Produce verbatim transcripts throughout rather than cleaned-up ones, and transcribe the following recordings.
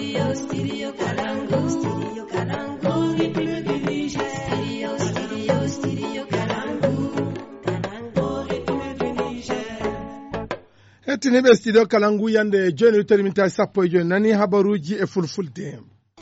Studio, studio Kalangu. Studio Kalangu. Republic Niger. Studio, studio, studio Kalangu. Kalangu, Republic Niger. Hettiniɓe studio Kalangu yande joni terminta sappo e joni nani habaruji e fulfulde.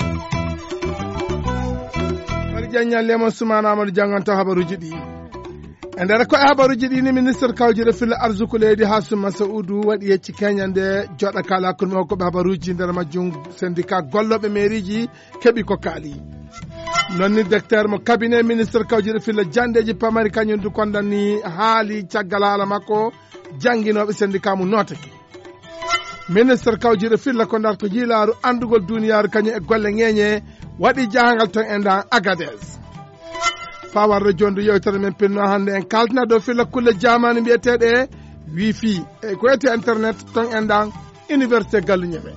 Mari Diagne Lemon Soumana Amadou janganta habaruji ɗi. E nder ko habaruji ɗi ni ministre kawjire fille arsuku leydi Hassouma Saoudou waɗi yecci keñande joɗa kala ko mi hokkoɓe habaruji nder majjum syndicat golloɓe mairiji keɓi ko kaali. Nonni docteur mo cabinet ministre kawjire fille jandeji pamari kañum du kondani haali caggal haala makko janginoɓe syndicat mu notaki. Ministre kawjire fille ko darto jiilaru andugol duniyaru kañum e golle ŋeñe waɗi jahangal ton e ndan Agadez. Fawarde jondu yewtere men pinno hande en kaltina dow filla kulle jamani mbiyeteɗe wifi e ko wiyete internet ton en dan université galluñeɓe.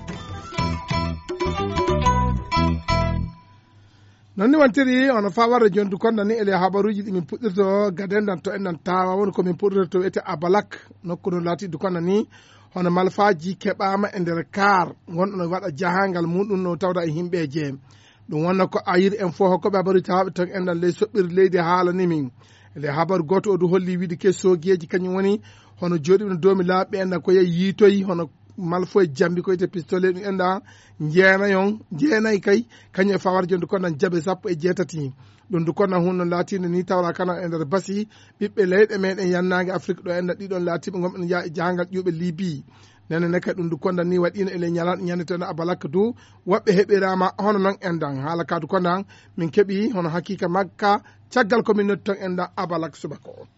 Non ni wantiri ono fawarde jondu kondani ele habaruji ɗi min puɗɗirto gadendan to endan tawa woni komin puɗɗirto to wiyete Abalak nokkuno laati du kondani hono malfaji keɓama e nder kar gonɗo no waɗa jahangal muɗum no tawda e himɓeje. Ɗum wonna ko ayir en fo hokkoɓe habaruji haɓe ton enɗan ley soɓɓirde leydi haalani min ele habaru goto o du holli wiide ke sogueji kañum woni hono joɗiɓe no domi laaɓe enɗan ko yeyi yiitoyi hono malfo e jambi ko wiyete pistolet ɗum enɗan jeenayon jeenayi kay kañum e fawar jonde konɗan jaabe sappo e jeetati ɗum du konɗan hunno laatinde ni tawra kana e nder basi ɓiɓɓe leyɗe meɗen yannage Afrique ɗo enɗan ɗiɗon laatiɓe gomɓe jahangal ƴuɓe Libye nene ne kay ɗum du kondan ni waɗino ele ñalan ñandeteno Abalak du woɓɓe heɓirama hono noon endan haala kadu kondan min keeɓi hono hakika makka caggal komin notti ton endan Abalak subaka o.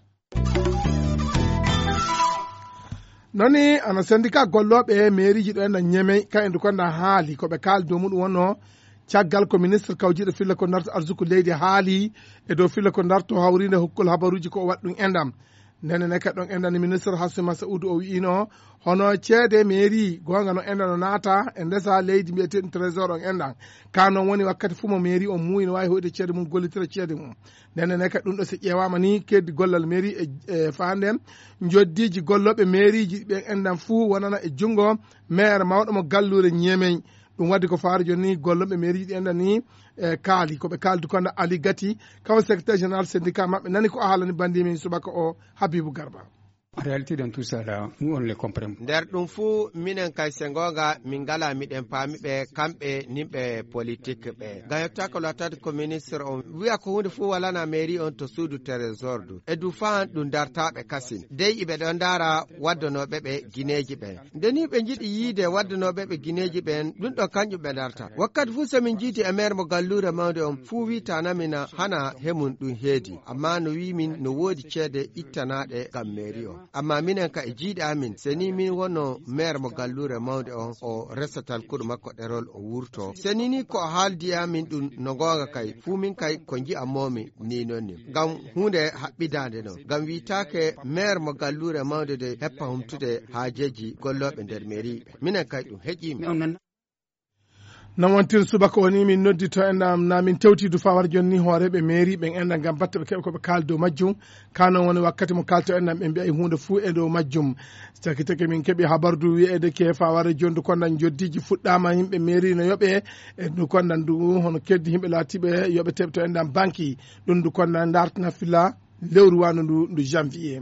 Noni ana syndicat golloɓe mairiji ɗo endan ñemey ka en du kondan haali koɓe kaali dow muɗum wonno caggal ko ministre kawjiɗo filla ko darto arsuku leydi haali e dow filla ko darto hawride hokkol habaruji ko o waɗi ɗum endam nene ne kadi ɗon endan ministre Hassouma Saoudou o wiino hono ceede mairie gonga no endan no naata e ndesa leydi mbiyeteɗum trésor on endan ka noon woni wakkati fuu mo mairie o muuyi no wawi hoyde ceede mum gollitira ceede mum nene ne kadi ɗum ɗo so ƴewama ni keddi gollal mairie e, e fanden joddiji golloɓe mairie ji ɓe endan fuu wonana e junggo maire mawɗo mo gallure ñemey ɗum waddi ko faari joni ni golloɓe mairie ji ɗi endan ni e kaali koɓe kaldi konda Ali Gati kawo secrétaire général syndicat maɓɓe nani ko a haalani bandimin subaka o Habibou Garba. En réalité, dans tout ça là, nous on les comprend. Der ɗum fuu minen kay sengoga min ngala miɗen paamiɓe kamɓe nimɓe politique ɓe ngam yetta ko latade ko ministre on wiya ko hunde fuu walana mairie on to suudu trésor du e du fan ɗum dartaɓe kasin dey iɓe ɗon dara waddanoɓe ɓe guineji ɓen ndeni ɓe jiiɗi yiide waddanoɓe ɓe guineji ɓen ɗum ɗo kanƴum ɓe darta wakkati fuu somin jiiti e maire mo gallure mawde on fuu witanamina hana hemun ɗum heedi amma no wimin no woodi ceede ittanaɗe gam mairie on amma minen ka e jiiɗe amin seni min wono maire mo gallure mawde on o resatal kuɗo makko ɗerol o wurto seni ni ko haaldi amin ɗum no gonga kay fuu min kay ko ji'ammomi ni noon ni ngam hunde haɓɓidande no ngam witake maire mo gallure mawde de heppa humtude haajeji golloɓe nder mairie ɓe minen kay ɗum heƴimi non wontir subaka woni min noddito endam na min tewtidu fawar joni hooreɓe mairie ɓen endan gam batta ɓe keɓe koɓe kaal dow majjum kanon woni wakkati mo kalto endan ɓe mbiya hunde fuu e dow majjum taki taki min keeɓi habardu wiyede ke faware jondu kondan joddiji fuɗɗama yimɓe mairie no yooɓe e du kondan du hono keddi yimɓe laatiɓe yooɓe teɓe to endan banque ɗum du kondan dartana filla lewru wano ndu ndu janvier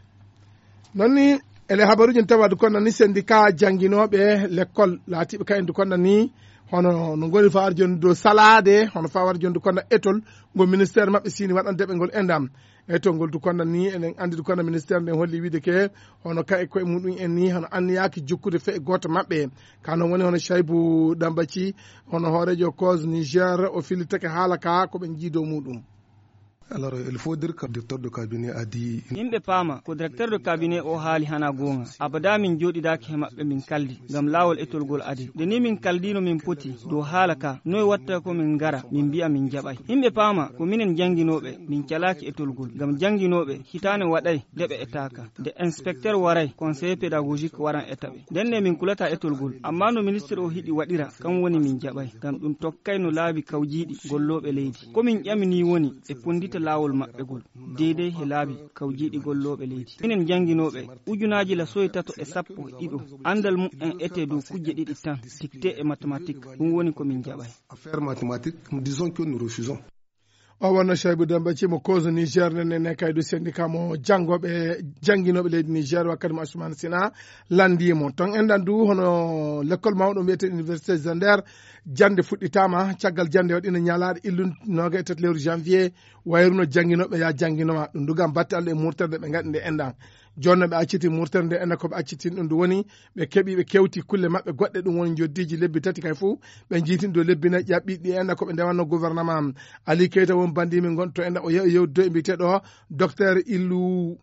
nonni ele habaruji tawade kondan ni syndicat jangguinoɓe l'école laatiɓe ka en du kondan ni hono no goni fawar jondu dow salade hono fawar jondu konda étole ngo ministère mabɓe sini waɗandeɓe ngol endam étole ngol du konda ni enen andi du konda ministère nden holli wiide ke hono ka e koye muɗum en ni hono anniyaki jokkude fe goto mabɓe kano woni hono Chaibou Dambathie hono hoorejo cause Niger o filitake haala ka koɓe jiido muɗum. Alors, il faut dire que le directeur de cabinet a dit... Yimɓe paama ko directeur de cabinet o haali hana goonga abada min jooɗidaaki he maɓɓe min kaldi ngam laawol etolgol adi nde ni min kaldino min poti dow haala ka noye watta ko min ngara min mbi'a min jaɓay yimɓe paama ko minen jangguinoɓe min calaaki etolgol ngam jangguinoɓe hitane waɗay nde ɓe etaka nde inspecteur waray conseiller pédagogique waran eta ɓe nden ne min kulata etolgol amma no ministre o hiɗi waɗira kam woni min jaɓay ngam ɗum tokkay no laabi kawjiiɗi golloɓe leydi komin ƴamini woni e pondita ɓamta laawol maɓɓe gol deydey he laabi kawjiiɗi gollooɓe leydi. Minen jannginooɓe ujunaaji la soye tato e sappo e ɗiɗo anndal mum'en ete dow kujje ɗiɗi tan dicté e mathématique ɗum woni komin jaɓay. Affaire mathématique, nous disons que nous refusons. o wonno Cheibou Demba cimo cause Niger nene kaydu syndicat mo janggoɓe janguinoɓe leydi Niger wakkati mo Assoumane Sina landimo ton enɗan du hono l'école mawɗo mbiyete université Zander jande fuɗɗitama caggal jande waɗino ñalaɗe illu noga e tati lewru janvier wayruno janguinoɓe ya janguinoma ɗum dugam batte Allah e murterde ɓe gaɗi nde enɗan jonno ɓe acciti murtere nde enda koɓe accitin ɗum ndu woni ɓe keeɓi ɓe kewti kulle maɓɓe goɗɗe ɗum woni joddiji lebbi tati kay fou ɓe jiitin dow lebbi nayi ƴaɓɓi ɗi enda koɓe ndewanno gouvernement Ali Keita won bandimi gonto enda o yew yewdo e mbiteɗo docteur Illu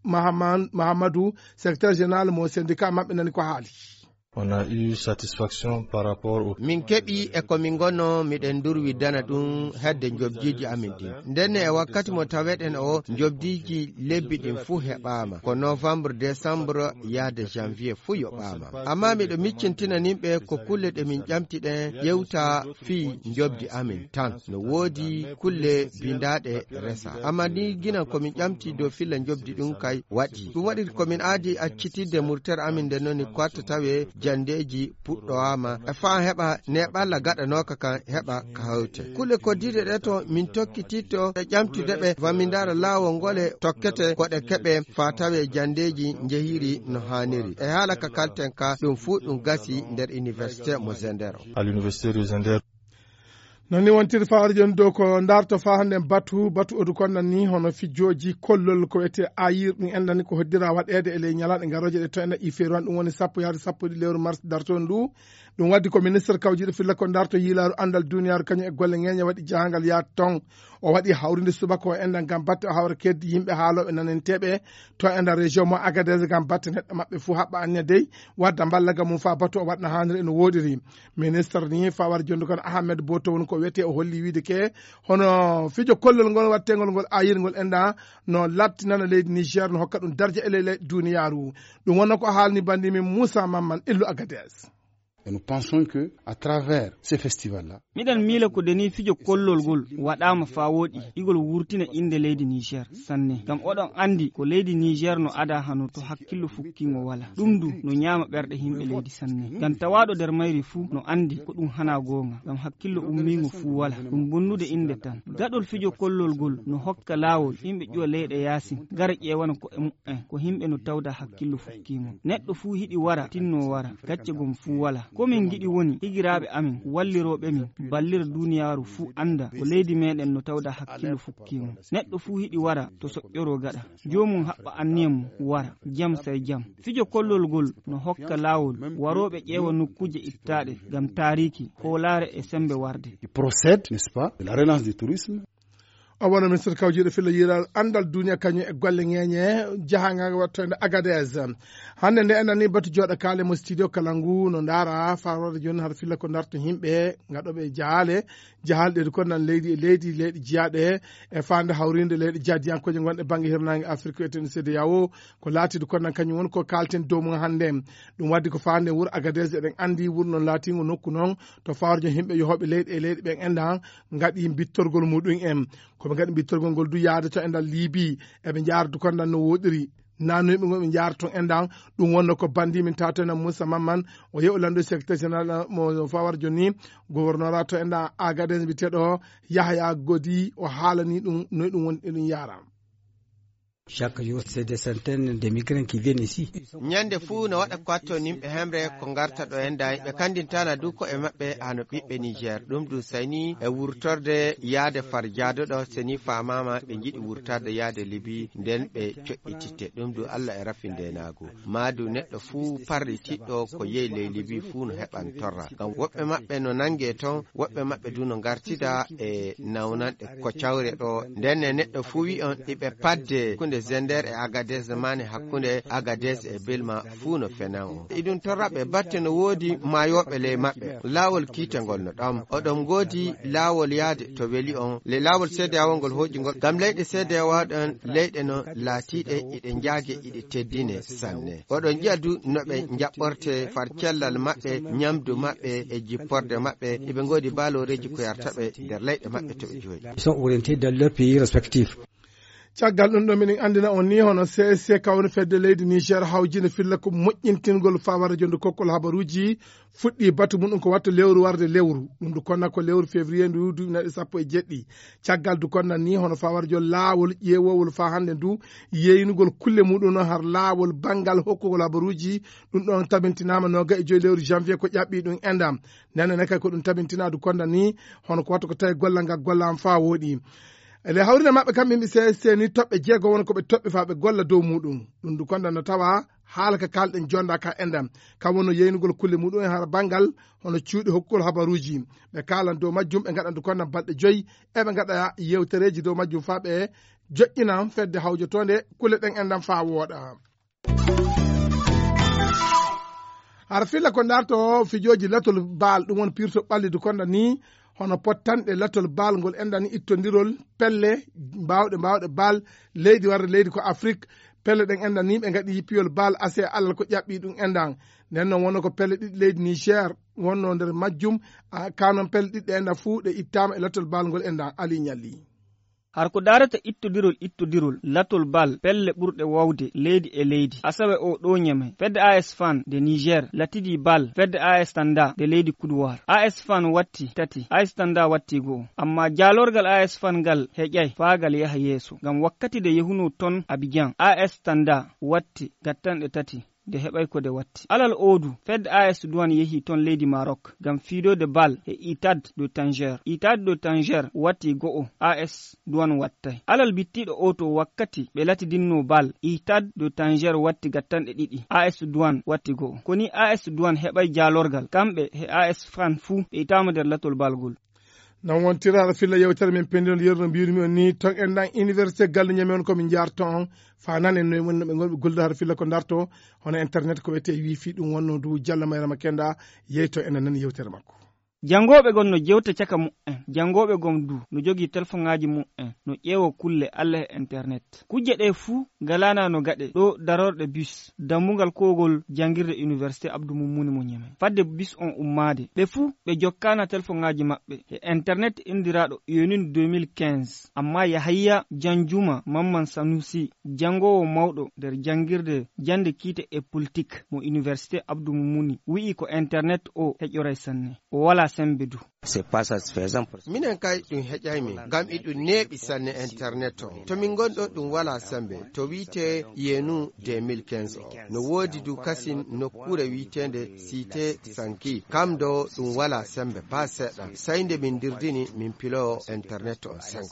Mahamadou secrétaire général mo syndicat maɓɓe nani ko haali. On a eu satisfaction par rapport au min keɓi e komin gonno miɗen durwi dana ɗum hedde jobdiji amin ɗin ndenne e wakkati mo taweɗen o jobdiji lebbi ɗin fuu heɓama ko novembre décembre yaade janvier fuu yoɓama amma miɗo miccintinanimɓe ko kulle ɗe min ƴamtiɗen yewta fi jobdi amin tan no woodi kulle bindaɗe resa amma ni gina komin ƴamti dow filla jobdi ɗum kay waɗi ɗum waɗi komin aadi accitidde murtere amin nde noni kwatta tawe jandeji puɗɗowama e fa heɓa neɓalla gaɗanoka kan heɓa ka hawte kulle koddiɗe ɗe to min tokkititto e ƴamtudeɓe famindara laawol ngole tokkete koɗe keɓe fa tawe jandeji jehiri no haniri e haala ka kalten ka ɗum fuu ɗum gasi nder université mo Zander à l'université de Zander. nonni wontiri fawar jon dow ko darto fa hande batu batu odu konnan ni hono fijoji kollol ko wiyete ayir ɗum endani ko hoddira waɗede e ley ñalaɗe garoje ɗe to enda iferuan ɗum woni sappo yaade sappo ɗi lewru mars darto ndu ɗum waddi ko ministre kawjiɗo filla ko darto yilaru andal duniyaru kañum e golle ŋeñe waɗi jahangal ya ton o waɗi hawrinde subaka o endan gam batte o hawra keddi yimɓe haaloɓe nanenteɓe to enda région mo Agadez gam batte neɗɗo mabɓe fou haɓɓa anne dey wadda ballaga mum fa batu o waɗna hanire eno woɗiri ministre ni fawar jonde kon Ahmed Boto woni ko wiyete o holli wiide ke hono fijo kollol ngol wattegol ngol ayirgol enda no lattinana leydi Niger no hokka ɗum darja ele leydi duniyaru ɗum wonno ko haalni bandimi Moussa Mamman Illu Agadez. Et nous pensons que à travers ces festivals-là, miɗen miila ko deni fijo kollol gol waɗama fa woɗi igol wurtina inde leydi Niger sanne gam oɗon andi ko leydi Niger no ada hano to hakkillo fukkingo wala ɗum du no ñaama ɓerɗe himɓe leydi sanne gam tawaɗo nder mayri fuu no andi ko ɗum hana gonga gam hakkillo ummigo fuu wala ɗum bonnude inde tan gaɗol fijo kollol gol no hokka lawol yimɓe ƴuwa leyɗe yasin gara ƴewana ko e mu'en ko himɓe no tawda hakkillo fukkimo neɗɗo fuu hiɗi wara tinno wara gacce gom fuu wala komin giɗi woni higiraɓe amin walliroɓe min ballir duniyaru fuu anda ko leydi meɗen no tawda hakkillo fukkimo neɗɗo fuu hiɗi wara to soƴƴoro gaɗa jomum haɓɓa anniyam mum wara jam say jam fijo kollol gol no hokka lawol waroɓe ƴeewa nokkuje ittaɗe gam tariki hoolare e sembe warde. Il procède, n'est-ce pas, de la relance du tourisme. o wona ministre kawjiɗo filla yiral andal duniya kañum e golle ŋeñe jahangal wattode Agadez hande nde enani batu jooɗo kaale mo studio Kalangu no daara farode joni haɗa filla ko darto yimɓe gaɗoɓe jahale jahalɗe ɗe konnan leydi e leydi leyɗi jiyaɗe e fande hawrinde leyɗi jadiyankoje gonɗe banggue hirnangue Afrique eten C D A O ko laatiɗo konnan kañum woni ko kalten dow mum hande ɗum waddi ko fande wuuro Agadez eɗen andi wuuro noon laatigo nokku noon to fawre joni yimɓe yohoɓe leyɗe e leyɗi ɓen endan gaɗi bittorgol muɗum en koɓe gaɗi bittorgol ngol du yaade to endal Libi eɓe jardu kondan no woɗiri nanoyɓe ngo ɓe jaara ton endan ɗum wonno ko bandi min tawtena Moussa Mamman o yew landu secrétaire général mo fawar joni gouverneur to endan Agadez mbiteɗo Yahya Godi o haalani ɗum noy ɗum woni ɗum yarama. Chaque jour, c'est des centaines de migrants qui viennent ici. Nyande fu no waɗa kwatto nimɓe hemre ko garta ɗo enda ɓe kandintana du ko e maɓɓe hano ɓiɓɓe Niger ɗum du sani e wurtorde yaade farjado ɗo seni famama ɓe jiɗi wurtade yaade Libi nden ɓe coƴƴititte ɗum du Allah e rafinde nago madu neɗɗo fu parri tiɗɗo ko yeyi ley Libi fu no heɓan torra gam woɓɓe maɓɓe no nangue ton woɓɓe maɓɓe du no gartida e nawnanɗe ko cawre ɗo nden neɗɗo fu wi on ɗiɓe padde kunde hakkunde Zender e Agadez mane hakkunde Agadez e Bilma fu no fenan o idun torraɓe batte no woodi mayoɓe ley maɓɓe laawol kiitangol no ɗam oɗon goodi laawol yaade to weli on le laawol seedeyawol ngol hoƴingol ngam leyɗe seedeyawa ɗon leyɗe no laatiɗe iɗe jaage iɗe teddine sanne oɗon jiya du no ɓe jaɓɓorte far cellal maɓɓe ñamdu maɓɓe e jipporde maɓɓe eɓe goodi baaloreji ko yartaɓe nder leyɗe maɓɓe to ɓe jooɗi. Ils sont orientés dans leurs pays respectifs. caggal ɗum ɗo minen andina on ni hono C S C kawre fedde leydi Niger hawjine filla ko moƴƴintingol fawara jonde kokkol habaruji fuɗɗi batu mum ɗum ko watta lewru warde lewru ɗum du konna ko lewru février ndu duɓinaɗe sappo e jeɗɗi caggal du konna ni hono fawara jon laawol ƴeewowol fa hande ndu yeynugol kulle muɗum noon har laawol banggal hokkugol habaruji ɗum ɗon tabintinama noga e joyi lewru janvier ko ƴaɓɓi ɗum endam nenene kay ko ɗum tabintina du konna ni hono ko watta ko tawi gollal ngal gollam fa woɗi ele hawrina maɓɓe kamɓe yimɓe C S C ni toɓɓe jeego won koɓe toɓɓe fa ɓe golla dow muɗum ɗum du konda no tawa haala ka kalɗen jonda ka endam kam wonno yeynugol kulle muɗum e har banggal hono cuuɗi hokkugol habaruji ɓe kalan dow majjum ɓe gaɗan du konda balɗe joyyi eɓe gaɗa yewtereji dow majjum fa ɓe joƴƴina fedde hawjotonde kulle ɗen endam fa wooɗa. har filla ko darto fijoji latol baal ɗum won pirto ɓalli du konda ni hono pottanɗe latol baal ngol endani ittondirol pelle mbawɗe mbawɗe baal leydi warde leydi ko Afrique pelle ɗen endan ni ɓe gaɗi yippiyol baal ase Allah ko ƴaɓɓi ɗum endan nden noon wonno ko pelle ɗiɗi leydi Niger wonno nder majjum kanon pelle ɗiɗɗe endan fuu ɗe ittama e latol baal ngol endan Ali Ñalli. har ko darata ittodirol ittodirol latol bal pelle ɓurɗe wawde leydi e leydi asawe o ɗo ñeme fedde A S Fan de Niger latidi bal fedde A S Tanda de leydi Kuduwar. A S Fan watti tati A S Tanda watti go'o amma jalorgal A S Fan ngal heƴƴay faagal yaha yeeso ngam wakkati de yehuno ton Abidjan A S Tanda watti gattanɗe tati de heɓay ko de watti alal odu fedde A S Douane yehi ton leydi Maroc gam fiidode bal e Itad de Tanger Itad de Tanger watti go'o A S Douane wattay alal bittiɗo oto wakkati ɓe latidinno bal Itad de Tanger watti gattanɗe ɗiɗi A S Douane watti go'o koni A S Douane heɓay jalorgal kamɓe he A S Fan fuu ɓe itama nder latol balgol. non wontiraɗo filla yewtere men pendol yerno mbirumi on ni ton en dan université galle ñami on komin jarto on fa nan en noy wonno ɓe gonɓe gollude har filla ko darto hono internet ko wiyete wifi ɗum wonno du Diallo Mayrama Kenda yeyto enen nan yewtere makko. jangoɓe gon no jewta caka mu'en jangoɓe gon du no jogi téléphone ngaji mu'en no ƴeewo kulle Allah e internet kuje ɗe fuu galana no gaɗe ɗo darorɗe bus dammugal kogol jangirde université Abdou Moumouni mo Ñeme fadde bus on ummade ɓe fuu ɓe jokkana téléphone ngaji maɓɓe e internet indiraɗo yonin deux mille quinze amma Yahaya Janjuma Mamman Sanusi jangowo mawɗo nder jangirde jande kiite e politique mo université Abdou Moumouni wi'i ko internet o heƴoray sanne o wala sembe du. C'est pas satisfaisant. Minen kay ɗum heƴaymi ngam iɗum neeɓi sanne internet o to min gonɗo ɗum wala sembe to wiite yenu deux mille quinze o no woodi du kasin nokkure wiitende Cité Sanki kam do ɗum wala sembe pas seɗɗa sayde min dirdini min pilo internet o sengo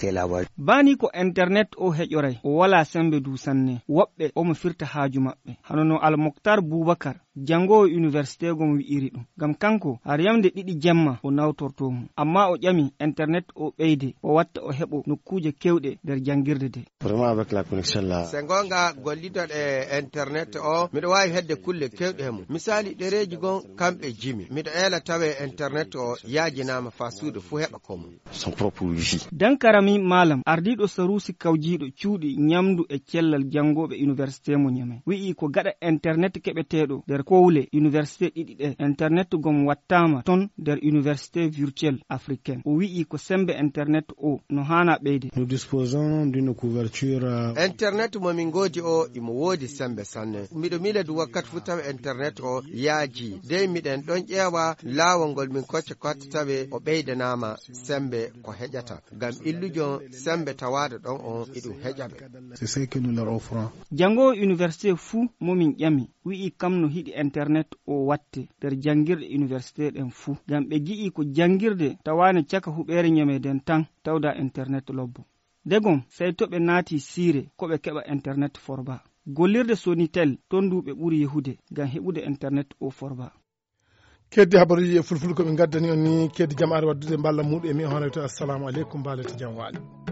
bani ko internet o heƴoray o wala sembe du sanne woɓɓe omo firta haaju maɓɓe hanono Al Mokhtar Boubacar jangowo université gon wi'iri ɗum ngam kanko har yamde ɗiɗi jemma o nawtortomo amma o ƴami internet o ɓeyde o watta o heɓo nokkuje kewɗe nder jangirde de. Vraiment avec la connexion là se gonga gollidon e internet o miɗo wawi hedde kulle kewɗe hemo misali ɗereji gon kamɓe jimi miɗo ela tawe internet o yajinama fa suudu fu heɓa komo son propre wifi. dankarami malam ardiɗo sarusi kawjiɗo cuuɗi ñamdu e cellal jangoɓe université mo Ñeme wi'i ko gaɗa internet keɓeteɗo nder kowle université ɗiɗi ɗe internet gom wattama ton nder université virtuelle africaine o wi'i ko sembe internet o no hana ɓeyde. Nous disposons d'une couverture internet mo min godi o imo woodi sembe sanne miɗo miledu wakkati fu tawe internet o yaaji dey miɗen ɗon ƴeewa laawol ngol min kocce kotte tawe o ɓeydanama sembe ko heƴata ngam illujon sembe tawaɗo ɗon on iɗum heƴaɓe. c'est ce que nous leur offrons. jangowo université fuu momin ƴami wi'i kam no hiɗi internet o watte nder jangirɗe université ɗen fuu ngam ɓe gi'i ko jangirde tawane caka huɓere Ñemeden tan tawda internet lobbo degom sey to ɓe naati siire ko ɓe keɓa internet forba gollirde Sonitel ton du ɓe ɓuri yehude ngam heɓude internet o forba. keddi habaruji e fulfulde koɓe gaddani on ni keddi jam are waddude mballa muɗum e mi hono to assalamu aleykum mbalete jam waali.